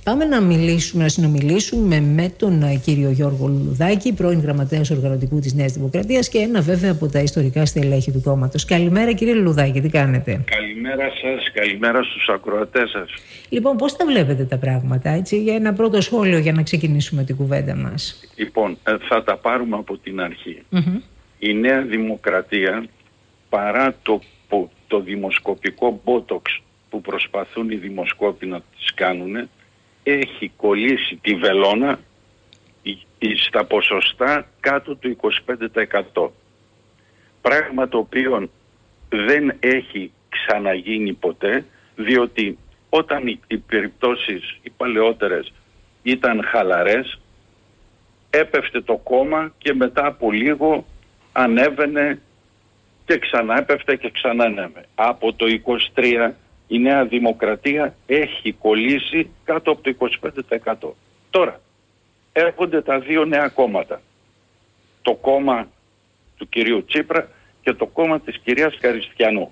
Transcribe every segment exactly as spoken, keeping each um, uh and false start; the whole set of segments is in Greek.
Πάμε να μιλήσουμε, να συνομιλήσουμε με τον κύριο Γιώργο Λουλουδάκη, πρώην γραμματέας οργανωτικού της Νέας Δημοκρατίας και ένα βέβαια από τα ιστορικά στελέχη του κόμματος. Καλημέρα κύριε Λουλουδάκη, τι κάνετε? Καλημέρα σας, καλημέρα στους ακροατές σας. Λοιπόν, πώς τα βλέπετε τα πράγματα, έτσι, για ένα πρώτο σχόλιο για να ξεκινήσουμε την κουβέντα μας? Λοιπόν, θα τα πάρουμε από την αρχή. Mm-hmm. Η Νέα Δημοκρατία, παρά το, το δημοσκοπικό μπότοξ που προσπαθούν οι δημοσκόποι να τις κάνουν, έχει κολλήσει τη βελόνα στα ποσοστά κάτω του είκοσι πέντε τοις εκατό. Πράγμα το οποίο δεν έχει ξαναγίνει ποτέ, διότι όταν οι, οι περιπτώσεις οι παλαιότερες ήταν χαλαρές, έπεφτε το κόμμα και μετά από λίγο ανέβαινε και ξανά έπεφτε και ξανά ανέβαινε. Από το είκοσι τρία η Νέα Δημοκρατία έχει κολλήσει κάτω από το είκοσι πέντε τοις εκατό. Τώρα, έρχονται τα δύο νέα κόμματα. Το κόμμα του κυρίου Τσίπρα και το κόμμα της κυρίας Καριστιανού.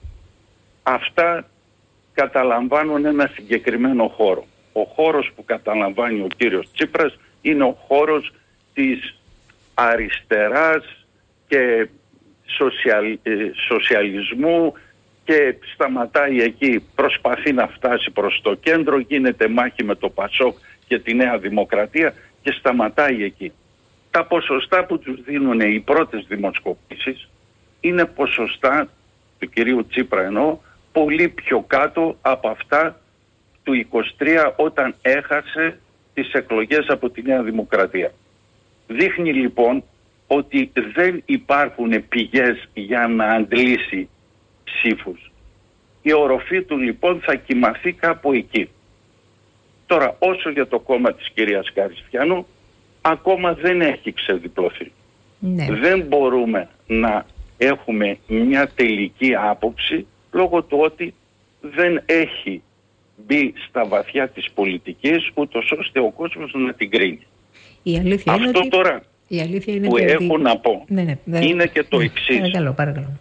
Αυτά καταλαμβάνουν ένα συγκεκριμένο χώρο. Ο χώρος που καταλαμβάνει ο κύριος Τσίπρας είναι ο χώρος της αριστεράς και σοσιαλ, σοσιαλισμού και σταματάει εκεί, προσπαθεί να φτάσει προς το κέντρο, γίνεται μάχη με το Πασόκ και τη Νέα Δημοκρατία και σταματάει εκεί. Τα ποσοστά που τους δίνουν οι πρώτες δημοσκοπήσεις είναι ποσοστά του κυρίου Τσίπρα, εννοώ, πολύ πιο κάτω από αυτά του είκοσι τρία όταν έχασε τις εκλογές από τη Νέα Δημοκρατία. Δείχνει λοιπόν ότι δεν υπάρχουν πηγές για να αντλήσει ψήφους. Η οροφή του λοιπόν θα κοιμαθεί κάπου εκεί. Τώρα, όσο για το κόμμα της κυρίας Καριστιανού, ακόμα δεν έχει ξεδιπλωθεί. Ναι. Δεν μπορούμε να έχουμε μια τελική άποψη λόγω του ότι δεν έχει μπει στα βαθιά της πολιτικής ούτως ώστε ο κόσμος να την κρίνει. Η αλήθεια Αυτό είναι ότι... τώρα η αλήθεια είναι που ότι... έχω να πω ναι, ναι, ναι, είναι και το ναι, εξής. Παρακαλώ, παρακαλώ.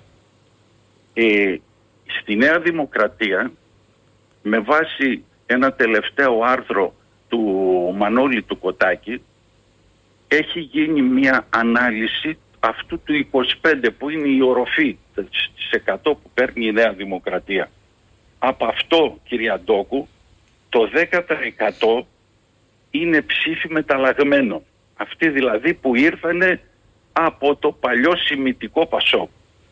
Ε, στη Νέα Δημοκρατία, με βάση ένα τελευταίο άρθρο του Μανώλη του Κοτάκη, έχει γίνει μια ανάλυση αυτού του είκοσι πέντε που είναι η οροφή της εκατό που παίρνει η Νέα Δημοκρατία. Από αυτό, κυρία Ντόκου, το δέκα τοις εκατό είναι ψήφοι μεταλλαγμένων. Αυτοί δηλαδή που ήρθανε από το παλιό σημιτικό Πασόκ.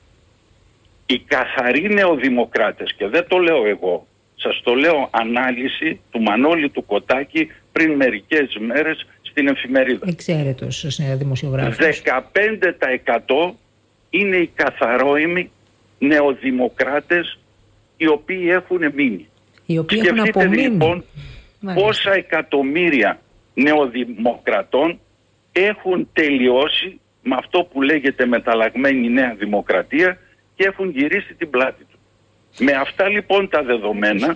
Οι καθαροί νεοδημοκράτες, και δεν το λέω εγώ, σας το λέω ανάλυση του Μανώλη του Κοτάκη πριν μερικές μέρες στην εφημερίδα. Εξαίρετος δημοσιογράφος. δεκαπέντε τοις εκατό είναι οι καθαρόιμοι νεοδημοκράτες οι οποίοι έχουν μείνει. Οι οποίοι Σκεφτείτε έχουν απομείνει. Λοιπόν Μάλιστα. Πόσα εκατομμύρια νεοδημοκρατών έχουν τελειώσει με αυτό που λέγεται μεταλλαγμένη Νέα Δημοκρατία και έχουν γυρίσει την πλάτη του. Με αυτά λοιπόν τα δεδομένα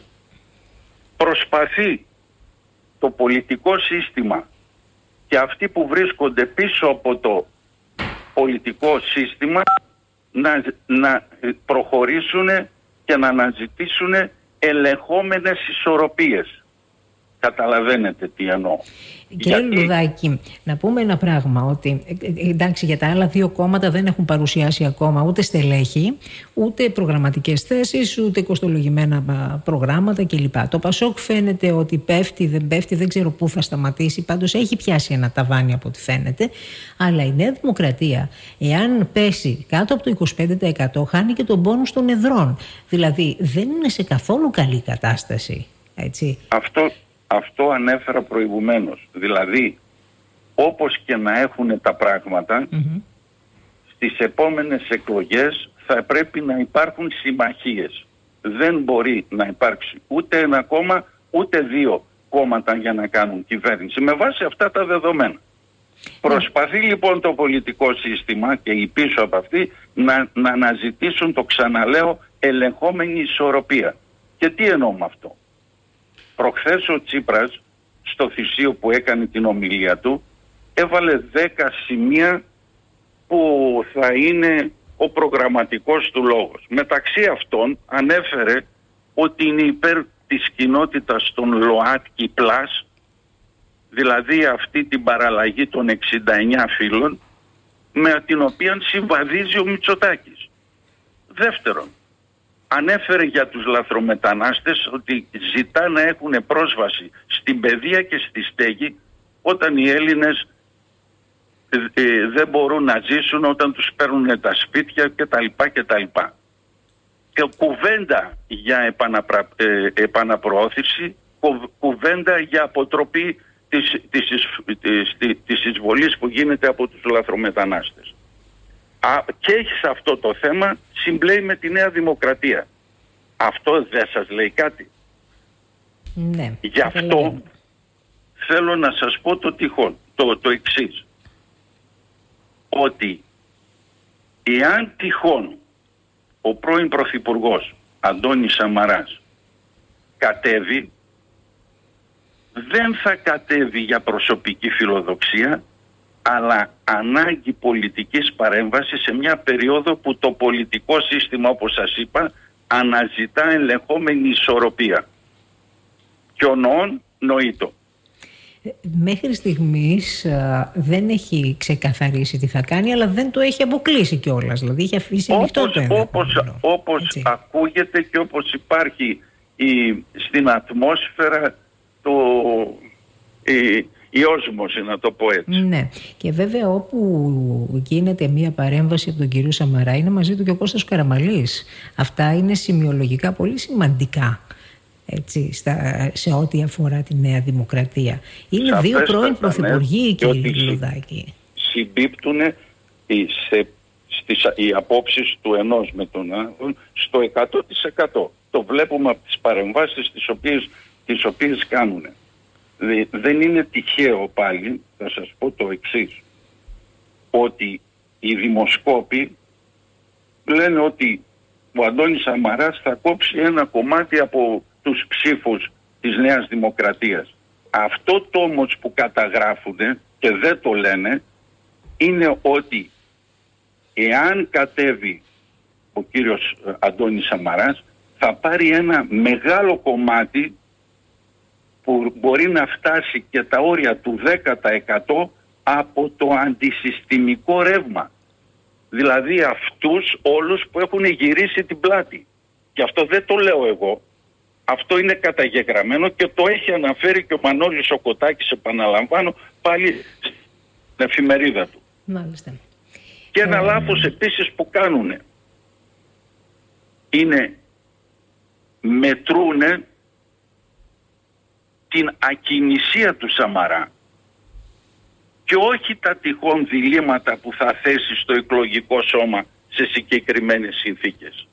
προσπαθεί το πολιτικό σύστημα και αυτοί που βρίσκονται πίσω από το πολιτικό σύστημα να, να προχωρήσουν και να αναζητήσουν ελεγχόμενες ισορροπίες. Καταλαβαίνετε τι εννοώ. Κύριε Γιατί... Λουλουδάκη, να πούμε ένα πράγμα, ότι εντάξει, για τα άλλα δύο κόμματα δεν έχουν παρουσιάσει ακόμα ούτε στελέχη, ούτε προγραμματικές θέσεις, ούτε κοστολογημένα προγράμματα κλπ. Το Πασόκ φαίνεται ότι πέφτει, δεν πέφτει, δεν ξέρω πού θα σταματήσει, πάντως έχει πιάσει ένα ταβάνι από ό,τι φαίνεται. Αλλά η Νέα Δημοκρατία, εάν πέσει κάτω από το είκοσι πέντε τοις εκατό, χάνει και τον πόνους των εδρών. Δηλαδή δεν είναι σε καθόλου καλή κατάσταση. Έτσι. Αυτό... Αυτό ανέφερα προηγουμένως. Δηλαδή, όπως και να έχουν τα πράγματα, mm-hmm. στις επόμενες εκλογές θα πρέπει να υπάρχουν συμμαχίες. Δεν μπορεί να υπάρξει ούτε ένα κόμμα, ούτε δύο κόμματα για να κάνουν κυβέρνηση. Με βάση αυτά τα δεδομένα. Mm. Προσπαθεί λοιπόν το πολιτικό σύστημα και οι πίσω από αυτοί να, να αναζητήσουν, το ξαναλέω, ελεγχόμενη ισορροπία. Και τι εννοώ με αυτό? Προχθές ο Τσίπρας στο θυσίο που έκανε την ομιλία του έβαλε δέκα σημεία που θα είναι ο προγραμματικός του λόγος. Μεταξύ αυτών ανέφερε ότι είναι υπέρ της κοινότητας των ΛΟΑΤΚΙ Plus, δηλαδή αυτή την παραλλαγή των εξήντα εννέα φύλων, με την οποία συμβαδίζει ο Μητσοτάκης. Δεύτερον, ανέφερε για τους λαθρομετανάστες ότι ζητά να έχουν πρόσβαση στην παιδεία και στη στέγη όταν οι Έλληνες ε, ε, δεν μπορούν να ζήσουν, όταν τους παίρνουν τα σπίτια κτλ. κτλ. Και κουβέντα για επαναπρα, ε, επαναπροώθηση, κου, κουβέντα για αποτροπή της, της, της, της, της εισβολής που γίνεται από τους λαθρομετανάστες. Α, και σε αυτό το θέμα συμπλέει με τη Νέα Δημοκρατία. Αυτό δεν σας λέει κάτι? Ναι. Γι' αυτό θέλω να σας πω το τυχόν, το, το εξής. Ότι εάν τυχόν ο πρώην Πρωθυπουργός Αντώνης Σαμαράς κατέβει, δεν θα κατέβει για προσωπική φιλοδοξία, αλλά ανάγκη πολιτικής παρέμβασης σε μια περίοδο που το πολιτικό σύστημα, όπως σας είπα, αναζητά ελεγχόμενη ισορροπία. Και ο νοών νοήτο. Μέχρι στιγμής α, δεν έχει ξεκαθαρίσει τι θα κάνει, αλλά δεν το έχει αποκλείσει κιόλας. Δηλαδή έχει αφήσει ανοιχτό το ενδεχόμενο. Όπως, όπως ακούγεται και όπως υπάρχει η, στην ατμόσφαιρα το, η, η όσμωση, να το πω έτσι. Ναι. Και βέβαια όπου γίνεται μια παρέμβαση από τον κύριο Σαμαρά, είναι μαζί του και ο Κώστας Καραμανλής. Αυτά είναι σημειολογικά πολύ σημαντικά. Έτσι, στα, σε ό,τι αφορά τη Νέα Δημοκρατία. Είναι Σαφές δύο πρώην πρωθυπουργοί, κύριε Λουδάκη. Συμπίπτουν οι, σε, στις, οι απόψεις του ενός με τον άλλον στο εκατό τοις εκατό. Το βλέπουμε από τις παρεμβάσεις τις οποίες, τις οποίες κάνουν. Δεν είναι τυχαίο πάλι, θα σας πω το εξής, ότι οι δημοσκόποι λένε ότι ο Αντώνης Σαμαράς θα κόψει ένα κομμάτι από τους ψήφους της Νέας Δημοκρατίας. Αυτό το όμως που καταγράφουν και δεν το λένε είναι ότι εάν κατέβει ο κύριος Αντώνης Σαμαράς, θα πάρει ένα μεγάλο κομμάτι που μπορεί να φτάσει και τα όρια του δέκα τοις εκατό από το αντισυστημικό ρεύμα. Δηλαδή αυτούς όλους που έχουν γυρίσει την πλάτη. Και αυτό δεν το λέω εγώ. Αυτό είναι καταγεγραμμένο και το έχει αναφέρει και ο Μανώλης ο Κοτάκης, επαναλαμβάνω, πάλι στην εφημερίδα του. Μάλιστα. Και ένα ε... λάθος επίσης που κάνουν είναι μετρούνε την ακινησία του Σαμαρά και όχι τα τυχόν διλήμματα που θα θέσει στο εκλογικό σώμα σε συγκεκριμένες συνθήκες.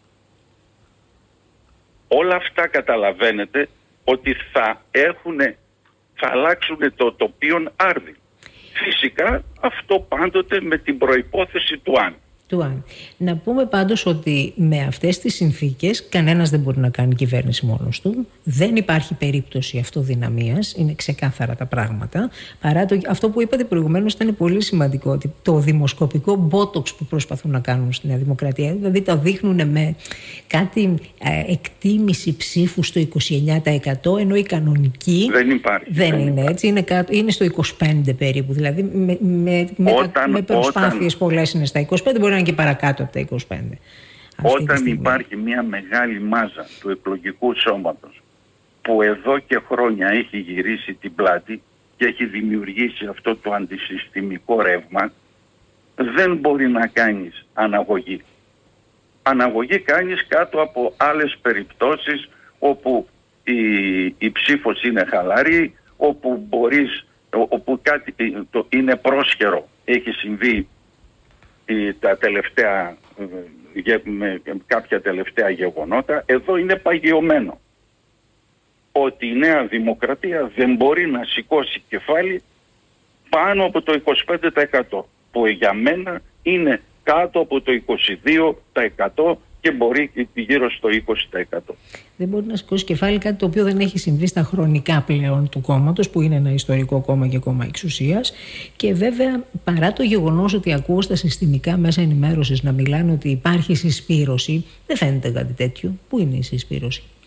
Όλα αυτά καταλαβαίνετε ότι θα έχουν, θα αλλάξουν το τοπίον άρδι. Φυσικά αυτό πάντοτε με την προϋπόθεση του αν. Του αν. Να πούμε πάντως ότι με αυτές τις συνθήκες κανένας δεν μπορεί να κάνει κυβέρνηση μόνος του. Δεν υπάρχει περίπτωση αυτοδυναμίας. Είναι ξεκάθαρα τα πράγματα. Παρά το, αυτό που είπατε προηγουμένως ήταν πολύ σημαντικό, ότι το δημοσκοπικό botox που προσπαθούν να κάνουν στη Νέα Δημοκρατία, δηλαδή τα δείχνουν με κάτι ε, εκτίμηση ψήφου στο είκοσι εννέα τοις εκατό, ενώ η κανονική δεν υπάρχει. Δεν, δεν είναι υπάρχει. έτσι, είναι, κάτω, είναι στο είκοσι πέντε περίπου. Δηλαδή με, με, με, όταν, με προσπάθειες όταν... πολλές είναι στα είκοσι πέντε, μπορεί να είναι και παρακάτω από τα είκοσι πέντε. Όταν υπάρχει μια μεγάλη μάζα του εκλογικού σώματος που εδώ και χρόνια έχει γυρίσει την πλάτη και έχει δημιουργήσει αυτό το αντισυστημικό ρεύμα, δεν μπορεί να κάνεις αναγωγή. Αναγωγή κάνεις κάτω από άλλες περιπτώσεις όπου η, η ψήφος είναι χαλαρή, όπου μπορείς, όπου κάτι το είναι πρόσχερο. Έχει συμβεί τα τελευταία, με κάποια τελευταία γεγονότα. Εδώ είναι παγιωμένο ότι η Νέα Δημοκρατία δεν μπορεί να σηκώσει κεφάλι πάνω από το είκοσι πέντε τοις εκατό, που για μένα είναι κάτω από το είκοσι δύο τοις εκατό και μπορεί γύρω στο είκοσι τοις εκατό. Δεν μπορεί να σηκώσει κεφάλι, κάτι το οποίο δεν έχει συμβεί στα χρονικά πλέον του κόμματος, που είναι ένα ιστορικό κόμμα και κόμμα εξουσίας. Και βέβαια, παρά το γεγονός ότι ακούω στα συστημικά μέσα ενημέρωσης να μιλάνε ότι υπάρχει συσπήρωση, δεν φαίνεται κάτι τέτοιο. Πού είναι η συσπήρωση?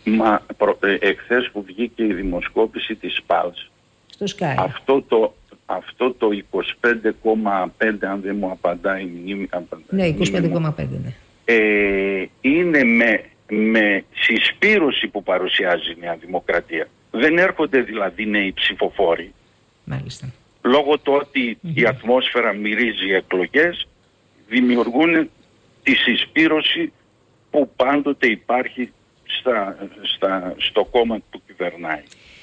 Μα προ, ε, εχθές που βγήκε η δημοσκόπηση της Πάλς, στο Sky, αυτό το, αυτό το είκοσι πέντε κόμμα πέντε, αν δεν μου απαντάει η μνήμη, ναι, είκοσι πέντε κόμμα πέντε, ναι. ε, είναι με, με συσπήρωση που παρουσιάζει η Νέα Δημοκρατία. Δεν έρχονται δηλαδή νέοι ψηφοφόροι. Μάλιστα. Λόγω του ότι mm-hmm. η ατμόσφαιρα μυρίζει εκλογές, δημιουργούν τη συσπήρωση που πάντοτε υπάρχει στα, στα, στο κόμμα που κυβερνάει.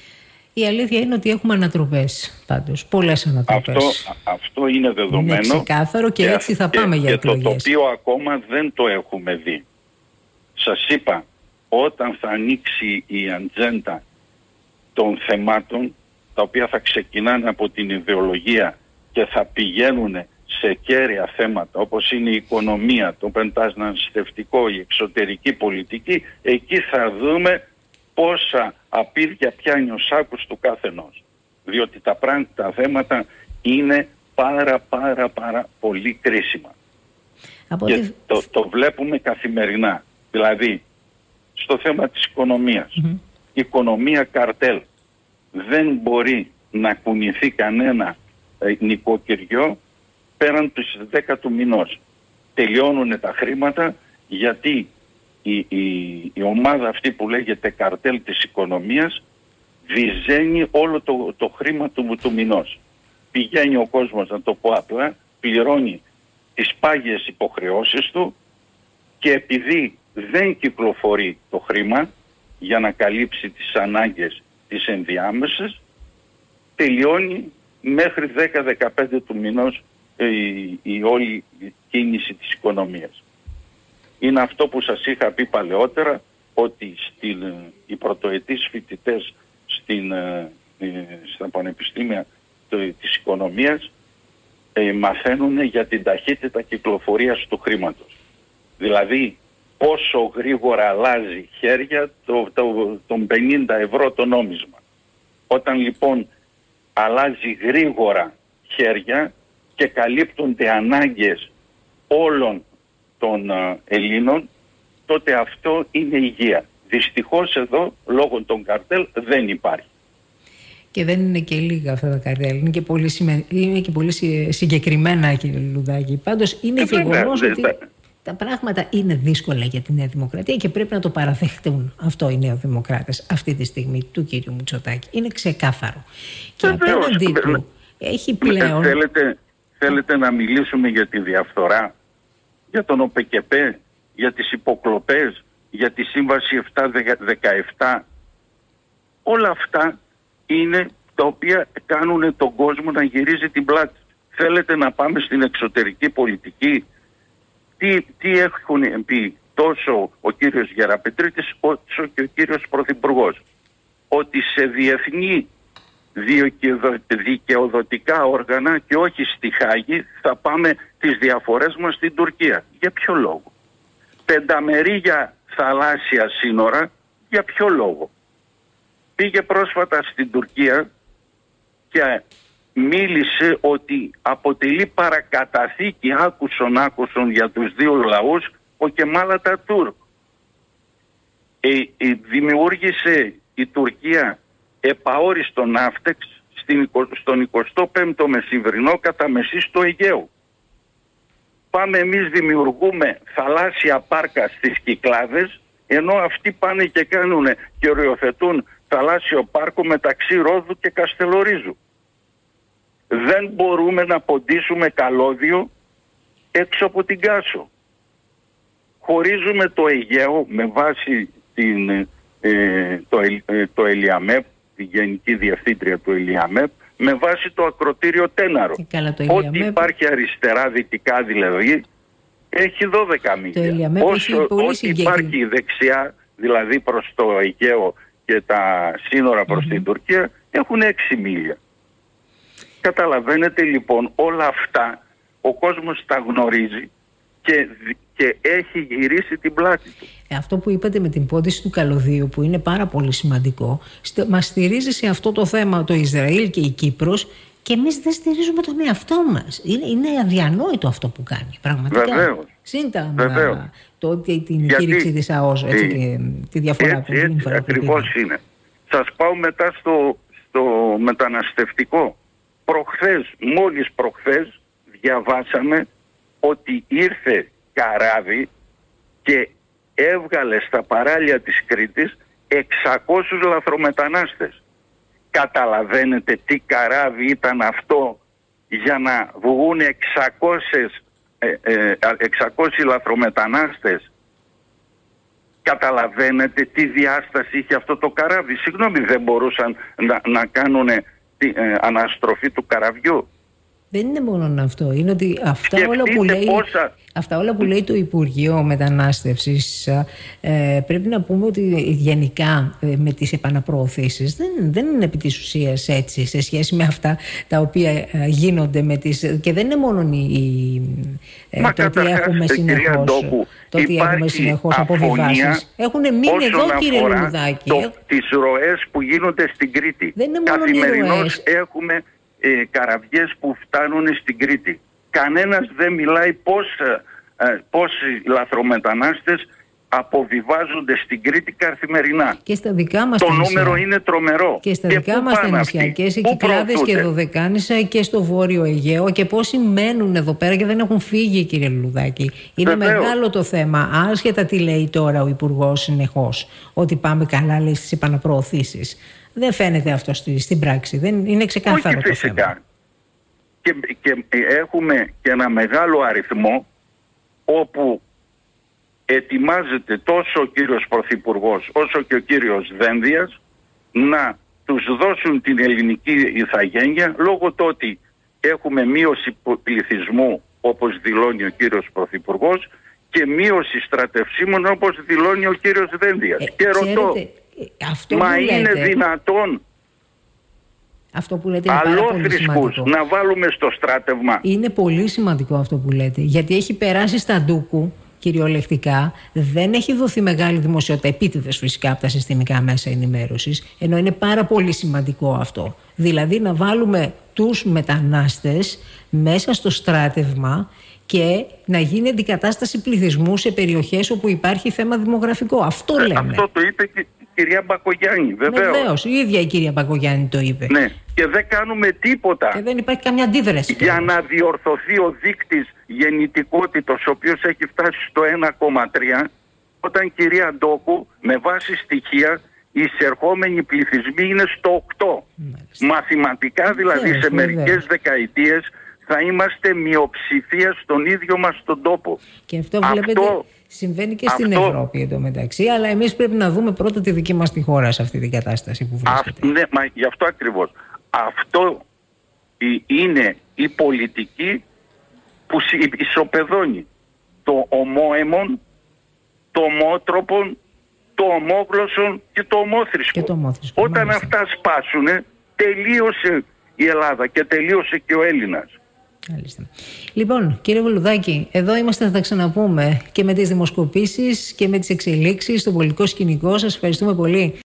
Η αλήθεια είναι ότι έχουμε ανατροπές πάντως, πολλές ανατροπές. Αυτό, αυτό είναι δεδομένο. Είναι ξεκάθαρο και, και έτσι θα πάμε και, για εκλογές. Και το οποίο ακόμα δεν το έχουμε δει. Σας είπα, όταν θα ανοίξει η ατζέντα των θεμάτων, τα οποία θα ξεκινάνε από την ιδεολογία και θα πηγαίνουν σε κέρια θέματα όπως είναι η οικονομία, το μεταναστευτικό, η εξωτερική πολιτική, εκεί θα δούμε πόσα απίδια πιάνει ο σάκος του καθενός. Διότι τα πράγματα, τα θέματα είναι πάρα πάρα πάρα πολύ κρίσιμα. Από και τη... το, το βλέπουμε καθημερινά. Δηλαδή, στο θέμα της οικονομίας, mm-hmm. οικονομία καρτέλ. Δεν μπορεί να κουνηθεί κανένα ε, νοικοκυριό πέραν τους δέκα του μηνός. Τελειώνουν τα χρήματα γιατί η, η, η ομάδα αυτή που λέγεται καρτέλ της οικονομίας διζένει όλο το, το χρήμα του, του μηνός. Πηγαίνει ο κόσμος, να το πω απλά, πληρώνει τις πάγιες υποχρεώσεις του και επειδή δεν κυκλοφορεί το χρήμα για να καλύψει τις ανάγκες τις ενδιάμεσες, τελειώνει μέχρι δέκα με δεκαπέντε του μηνός η, η όλη κίνηση της οικονομίας. Είναι αυτό που σας είχα πει παλαιότερα, ότι στην, οι πρωτοετής φοιτητές στην, ε, στα πανεπιστήμια το, της οικονομίας ε, μαθαίνουν για την ταχύτητα κυκλοφορίας του χρήματος. Δηλαδή πόσο γρήγορα αλλάζει χέρια το, το, τον πενήντα ευρώ το νόμισμα. Όταν λοιπόν αλλάζει γρήγορα χέρια και καλύπτονται ανάγκες όλων των uh, Ελλήνων, τότε αυτό είναι υγεία. Δυστυχώς εδώ, λόγω των καρτέλ, δεν υπάρχει. Και δεν είναι και λίγα αυτά τα καρτέλ. Είναι και πολύ, σημα... είναι και πολύ συγκεκριμένα, κύριε Λουλουδάκη. Πάντως είναι γεγονός ότι τα... τα πράγματα είναι δύσκολα για τη Νέα Δημοκρατία και πρέπει να το παραδεχτούν αυτό οι νεοδημοκράτες αυτή τη στιγμή του κύριου Μητσοτάκη. Είναι ξεκάθαρο. Και απέναντί του έχει πλέον... Θέλετε, θέλετε να μιλήσουμε για τη διαφθορά, για τον ΟΠΕΚΕΠΕ, για τις υποκλοπές, για τη Σύμβαση επτά δεκαεπτά. Όλα αυτά είναι τα οποία κάνουν τον κόσμο να γυρίζει την πλάτη. Θέλετε να πάμε στην εξωτερική πολιτική. Τι, τι έχουν πει τόσο ο κύριος Γεραπετρίτης όσο και ο κύριος Πρωθυπουργός. Ότι σε διεθνή δικαιοδοτικά όργανα και όχι στη Χάγη θα πάμε τις διαφορές μας στην Τουρκία. Για ποιο λόγο? Πενταμερίγια θαλάσσια σύνορα, για ποιο λόγο? Πήγε πρόσφατα στην Τουρκία και μίλησε ότι αποτελεί παρακαταθήκη άκουσον άκουσον για τους δύο λαούς ο Κεμάλ Ατατούρκ. Ε, ε, δημιούργησε η Τουρκία επαόριστο ναύτεξ στην, στον εικοστό πέμπτο μεσημβρινό κατά μεσή στο Αιγαίο. Πάμε εμείς δημιουργούμε θαλάσσια πάρκα στις Κυκλάδες, ενώ αυτοί πάνε και κάνουν και οριοθετούν θαλάσσιο πάρκο μεταξύ Ρόδου και Καστελορίζου. Δεν μπορούμε να ποντίσουμε καλώδιο έξω από την Κάσο. Χωρίζουμε το Αιγαίο με βάση την, ε, το, ε, το ΕΛΙΑΜΕΠ, τη Γενική Διευθύντρια του ΕΛΙΑΜΕΠ, με βάση το ακροτήριο Τέναρο. Ό,τι υπάρχει αριστερά, δυτικά δηλαδή, έχει δώδεκα μίλια. Όσο ό,τι υπάρχει δεξιά, δηλαδή προς το Αιγαίο και τα σύνορα προς mm-hmm. την Τουρκία, έχουν έξι μίλια. Καταλαβαίνετε λοιπόν, όλα αυτά ο κόσμος τα γνωρίζει και, και έχει γυρίσει την πλάτη του. Αυτό που είπατε με την πόντιση του καλωδίου, που είναι πάρα πολύ σημαντικό, μας στηρίζει σε αυτό το θέμα το Ισραήλ και η Κύπρος, και εμείς δεν στηρίζουμε τον εαυτό μας. Είναι, είναι αδιανόητο αυτό που κάνει, πραγματικά. Βεβαίως. Σύντα το, την Γιατί, κήρυξη της ΑΟΣ, έτσι, και τη διαφορά έτσι, έτσι, έτσι ακριβώς είναι. Σας πάω μετά στο, στο μεταναστευτικό. Προχθές, μόλις προχθές διαβάσαμε ότι ήρθε καράβι και έβγαλε στα παράλια της Κρήτης εξακόσιους λαθρομετανάστες. Καταλαβαίνετε τι καράβι ήταν αυτό για να βγουν εξακόσιες, ε, ε, εξακόσιοι λαθρομετανάστες? Καταλαβαίνετε τι διάσταση είχε αυτό το καράβι? Συγγνώμη, δεν μπορούσαν να, να κάνουν ε, αναστροφή του καραβιού? Δεν είναι μόνο αυτό. Είναι ότι αυτά όλα, που λέει, πόσα... αυτά όλα που λέει το Υπουργείο Μετανάστευσης, ε, πρέπει να πούμε ότι γενικά ε, με τις επαναπροωθήσεις δεν, δεν είναι επί της ουσίας έτσι σε σχέση με αυτά τα οποία ε, γίνονται με τις... Και δεν είναι μόνο η, ε, το ότι έχουμε συνεχώς, το ότι έχουμε συνεχώς αποβιβάσεις. Έχουν μείνει εδώ, κύριε Λουλουδάκη. Το, τις ροές που γίνονται στην Κρήτη. Δεν είναι μόνο καθημερινώς έχουμε Ε, καραβιές που φτάνουν στην Κρήτη. Κανένας δεν μιλάει πώς, ε, πόσοι λαθρομετανάστες αποβιβάζονται στην Κρήτη καθημερινά. Και στα δικά μας το τα νούμερο νησιά. Είναι τρομερό. Και στα και δικά μας τα νησιά και σε Κυκλάδες και Δωδεκάνησα και στο Βόρειο Αιγαίο, και πόσοι μένουν εδώ πέρα και δεν έχουν φύγει, κύριε Λουλουδάκη. Είναι Βεβαίως. Μεγάλο το θέμα, άσχετα τι λέει τώρα ο Υπουργός συνεχώς, ότι πάμε καλά, λέει, στις επαναπροωθήσεις. Δεν φαίνεται αυτό στη, στην πράξη. Δεν είναι ξεκάθαρο. Όχι, φυσικά. Το θέμα. Και, και έχουμε και ένα μεγάλο αριθμό όπου ετοιμάζεται τόσο ο κύριος Πρωθυπουργός όσο και ο κύριος Δένδιας να τους δώσουν την ελληνική ηθαγένεια, λόγω του ότι έχουμε μείωση πληθυσμού όπως δηλώνει ο κύριος Πρωθυπουργός και μείωση στρατευσίμων όπως δηλώνει ο κύριος Δένδιας. Ε, και ρωτώ, αυτό μα λέτε, είναι δυνατόν αυτό που λέτε είναι πάρα πολύ σημαντικό να βάλουμε στο στράτευμα? Είναι πολύ σημαντικό αυτό που λέτε, γιατί έχει περάσει στα ντούκου κυριολεκτικά, δεν έχει δοθεί μεγάλη δημοσιότητα, επίτηδες φυσικά από τα συστημικά μέσα ενημέρωσης, ενώ είναι πάρα πολύ σημαντικό αυτό. Δηλαδή να βάλουμε τους μετανάστες μέσα στο στράτευμα και να γίνει αντικατάσταση πληθυσμού σε περιοχές όπου υπάρχει θέμα δημογραφικό. Αυτό λένε. Ε, αυτό το είπε και η κυρία Μπακογιάννη, βεβαίως. Βεβαίως, η ίδια η κυρία Μπακογιάννη το είπε. Ναι, και δεν κάνουμε τίποτα. Και δεν υπάρχει καμιά αντίδραση. Για να διορθωθεί ο δείκτης γεννητικότητος, ο οποίος έχει φτάσει στο ένα κόμμα τρία, όταν, κυρία Ντόκου, με βάση στοιχεία, οι εισερχόμενοι πληθυσμοί είναι στο οκτώ. Μάλιστα. Μαθηματικά δηλαδή, βεβαίως, σε μερικές βεβαίως. δεκαετίες θα είμαστε μειοψηφία στον ίδιο μας τον τόπο. Και αυτό βλέπετε αυτό, συμβαίνει και στην αυτό, Ευρώπη εντωμεταξύ, αλλά εμείς πρέπει να δούμε πρώτα τη δική μας τη χώρα σε αυτή την κατάσταση που βρίσκεται. Α, ναι, μα γι' αυτό ακριβώς. Αυτό είναι η πολιτική που ισοπεδώνει το ομόαιμον, το ομότροπον, το ομόγλωσσον και το ομόθρησκο. Και το ομόθρησκο. Όταν μάλιστα. αυτά σπάσουνε, τελείωσε η Ελλάδα και τελείωσε και ο Έλληνας. Μάλιστα. Λοιπόν, κύριε Βουλουδάκη, εδώ είμαστε, θα τα ξαναπούμε και με τις δημοσκοπήσεις και με τις εξελίξεις στο πολιτικό σκηνικό. Σας ευχαριστούμε πολύ.